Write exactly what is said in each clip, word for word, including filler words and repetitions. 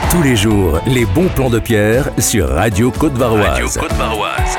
Tous les jours, les bons plans de Pierre sur Radio Côte-Varoise. Radio Côte-Varoise.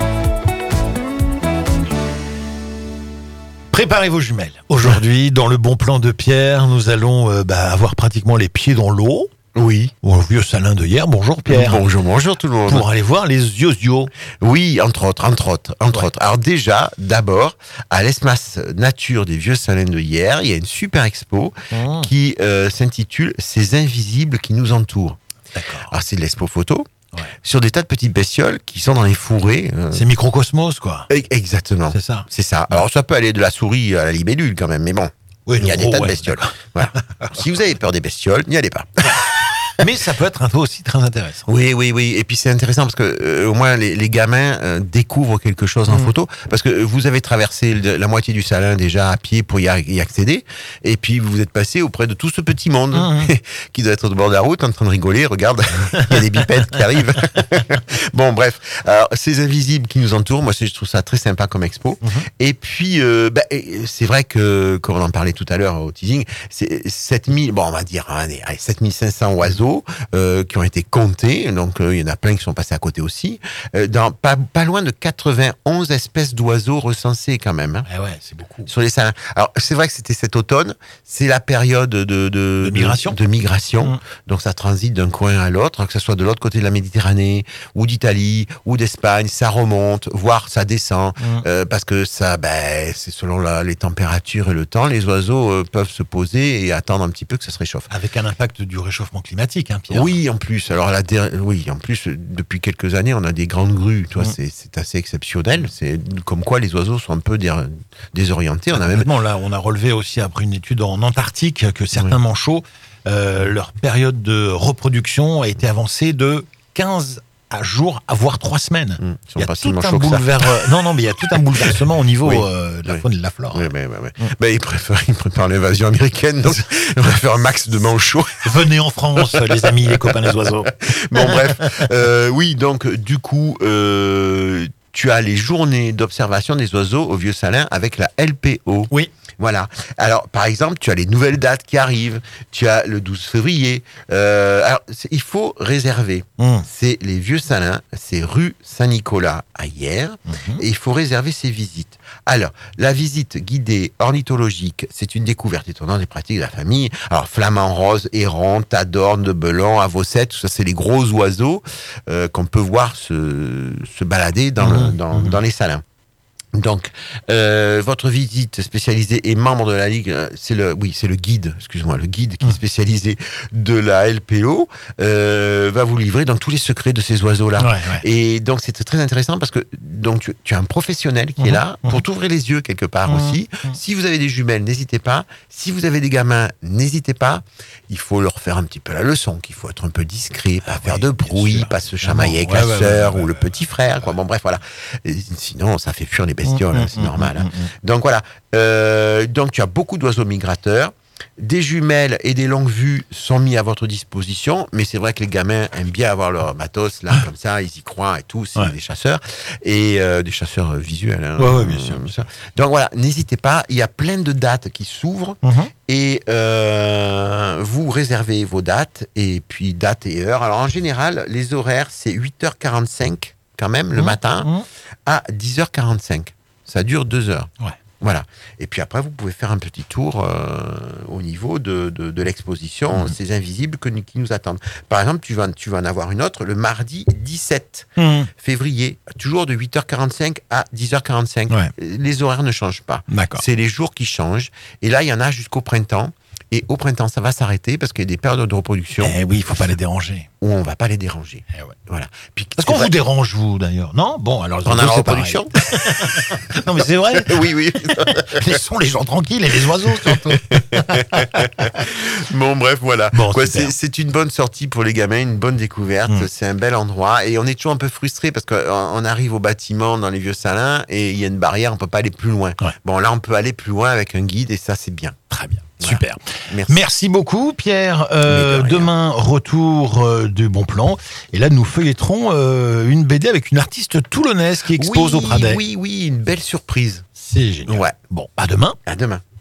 Préparez vos jumelles. Aujourd'hui, dans le bon plan de Pierre, nous allons euh, bah, avoir pratiquement les pieds dans l'eau. Oui. Au vieux salin de hier. Bonjour Pierre. Bonjour, bonjour tout le monde. Pour aller voir les yozio. Oui, entre autres, entre autres, entre Ouais. autres. Alors déjà, d'abord, à l'espace nature des vieux salins de hier, il y a une super expo Mmh. qui euh, s'intitule « Ces invisibles qui nous entourent ». D'accord. Alors c'est de l'expo photo Ouais. sur des tas de petites bestioles qui sont dans les fourrés. euh, C'est microcosmos, quoi. e- Exactement. C'est ça. C'est ça. Alors ça peut aller de la souris à la libellule quand même, mais bon, Oui, il y a le des gros, tas de ouais, bestioles. d'accord. Voilà. Si vous avez peur des bestioles, n'y allez pas. Mais ça peut être un peu aussi très intéressant. Oui, oui, oui. Et puis c'est intéressant parce que euh, au moins les, les gamins euh, découvrent quelque chose en Mmh. photo, parce que vous avez traversé le- la moitié du salin déjà à pied pour y, a- y accéder, et puis vous êtes passé auprès de tout ce petit monde Mmh. qui doit être au bord de la route en train de rigoler. Regarde, il y a des bipèdes qui arrivent. Bon, bref, alors, ces invisibles qui nous entourent, moi c'est- je trouve ça très sympa comme expo. Mmh. Et puis euh, bah, et c'est vrai que, comme on en parlait tout à l'heure au teasing, c'est sept mille, bon on va dire allez, allez, sept mille cinq cents oiseaux euh, qui ont été comptés, donc euh, il y en a plein qui sont passés à côté aussi, euh, dans pas, pas loin de quatre-vingt-onze espèces d'oiseaux recensées quand même, hein, Eh ouais, c'est beaucoup. sur les salins. Alors c'est vrai que c'était cet automne, c'est la période de, de, De migration. de, de migration. Mmh. Donc ça transite d'un coin à l'autre, que ce soit de l'autre côté de la Méditerranée, ou d'Italie, ou d'Espagne, ça remonte, voire ça descend, Mmh. euh, parce que ça, ben, c'est selon la- les températures et le temps, les oiseaux euh, peuvent se poser et attendre un petit peu que ça se réchauffe. Avec un impact du réchauffement climatique, hein, Pierre. Oui, en plus. Alors la, der- oui, en plus, euh, depuis quelques années, on a des grandes grues. Tu vois, Mm. c'est, c'est assez exceptionnel. C'est comme quoi les oiseaux sont un peu dé- désorientés. On a même Complètement. Là, on a relevé aussi après une étude en Antarctique que certains manchots, euh, leur période de reproduction a été avancée de quinze à jours, à voire trois semaines. Hum, ils sont Il y a pas tout seulement un chauds que ça. bouleversement. Non, non, mais il y a tout un bouleversement au niveau Oui. euh, de la Oui. faune et de la flore. Oui, oui, oui, oui. Ben, ils préfèrent, ils préparent l'invasion américaine, donc ils préfèrent un max de manchots. Venez en France, les amis, les copains, les oiseaux. Bon, bref. Euh, oui, donc, du coup, euh, tu as les journées d'observation des oiseaux au Vieux Salin avec la L P O. Oui. Voilà. Alors, par exemple, tu as les nouvelles dates qui arrivent. Tu as le douze février. Euh, alors, c'est- il faut réserver. Hum. C'est les Vieux Salins, c'est rue Saint-Nicolas à Hyères. Mhm. Et il faut réserver ses visites. Alors, la visite guidée ornithologique, c'est une découverte étonnante des pratiques de la famille. Alors, flamand rose, héron, tadorne, de belon, avocette, tout ça, c'est les gros oiseaux euh, qu'on peut voir se, se balader dans, le- Mhm. dans, Mhm. dans les salins. Donc, euh, votre visite spécialisée et membre de la Ligue, euh, c'est le, oui, c'est le guide, excuse-moi, le guide qui est spécialisé de la L P O, euh, va vous livrer dans tous les secrets de ces oiseaux-là. Ouais, ouais. Et donc, c'est très intéressant parce que donc tu, tu as un professionnel qui est Mhm, là pour t'ouvrir les yeux quelque part Mhm, aussi. mhm. Si vous avez des jumelles, n'hésitez pas. Si vous avez des gamins, n'hésitez pas. Il faut leur faire un petit peu la leçon, qu'il faut être un peu discret, pas Ah faire oui, de bien bruit, sûr, pas se évidemment. chamailler avec Ouais, la ouais, sœur ouais, ou ouais, le ouais, petit frère. Quoi. Bon, bref, voilà. Et sinon, ça fait fuir les bestioles, Mhm, hein, c'est mhm, normal. mhm, hein. mhm. Donc voilà. Euh, donc tu as beaucoup d'oiseaux migrateurs. Des jumelles et des longues vues sont mis à votre disposition, mais c'est vrai que les gamins aiment bien avoir leur matos là comme ça, ils y croient et tout, c'est Ouais. des chasseurs et euh, des chasseurs euh, visuels. Hein, Ouais, ouais, bien sûr, Euh, bien sûr. Donc voilà, n'hésitez pas, il y a plein de dates qui s'ouvrent Mhm. et euh, vous réservez vos dates et puis date et heure. Alors en général, les horaires c'est huit heures quarante-cinq quand même le Mhm. matin Mhm. à dix heures quarante-cinq. Ça dure deux heures. Ouais. Voilà. Et puis après, vous pouvez faire un petit tour euh, au niveau de, de, de l'exposition, Mhm. ces invisibles que, qui nous attendent. Par exemple, tu vas, tu vas en avoir une autre le mardi dix-sept Mhm. février, toujours de huit heures quarante-cinq à dix heures quarante-cinq. Ouais. Les horaires ne changent pas. D'accord. C'est les jours qui changent. Et là, il y en a jusqu'au printemps. Et au printemps, ça va s'arrêter parce qu'il y a des périodes de reproduction Eh oui, il faut pas les déranger. où on va pas les déranger. Eh ouais. Voilà. Puis, Est-ce c'est qu'on vrai- vous dérange, vous, d'ailleurs? Non? Bon, alors... les pendant oiseaux, la c'est pareil. reproduction Non, mais c'est vrai. Oui, oui. Laissons les gens tranquilles et les oiseaux, surtout. Bon, bref, voilà. Bon, Quoi, super. c'est, c'est une bonne sortie pour les gamins, une bonne découverte. Mm. C'est un bel endroit. Et on est toujours un peu frustré parce qu'on on arrive au bâtiment dans les vieux salins et il y a une barrière, on peut pas aller plus loin. Ouais. Bon, là, on peut aller plus loin avec un guide et ça, c'est bien. Très bien. Voilà. Super. Merci. Merci beaucoup, Pierre. Euh, Mais de rien. demain, retour euh, du Bon Plan. Et là, nous feuilletterons euh, une B D avec une artiste toulonnaise qui expose oui, au Pradet. Oui, oui, une belle surprise. C'est génial. Ouais. Bon, à demain. À demain.